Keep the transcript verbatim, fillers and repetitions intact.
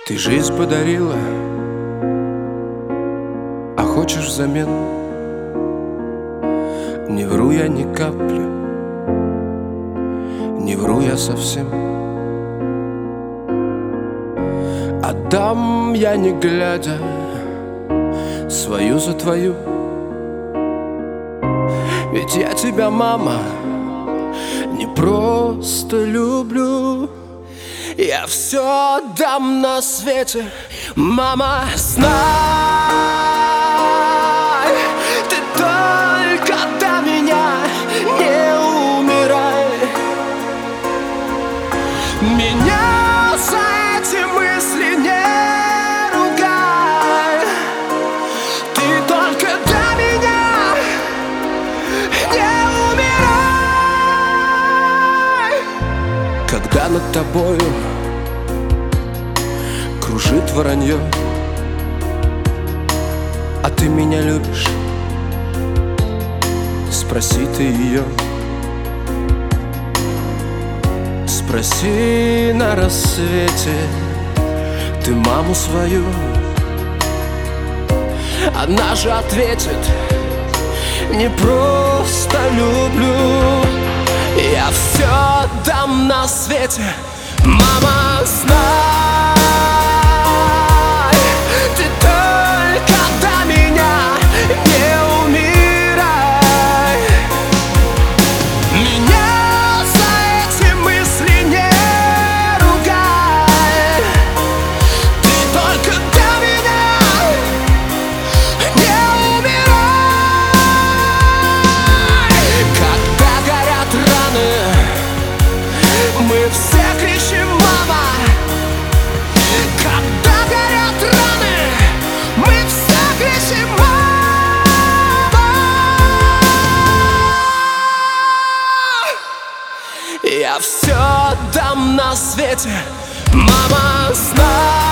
Ты жизнь подарила, а хочешь взамен? Не вру я ни капли, не вру я совсем. Отдам я не глядя свою за твою. Ведь я тебя, мама, не просто люблю. Я все отдам на свете, мама, знай. Ты только до меня не умирай. Меня за эти мысли не ругай. Ты только до меня не умирай. Когда над тобою кружит воронье, а ты меня любишь, спроси ты ее. Спроси на рассвете ты маму свою. Она же ответит: не просто люблю. Я все дам на свете, мама, знай. Ты только до меня не умирай. Меня за эти мысли не ругай. Ты только до меня не умирай. Когда горят раны, мы все кричим: мама! Когда горят раны, мы все кричим: мама! Я все дам на свете, мама, знай.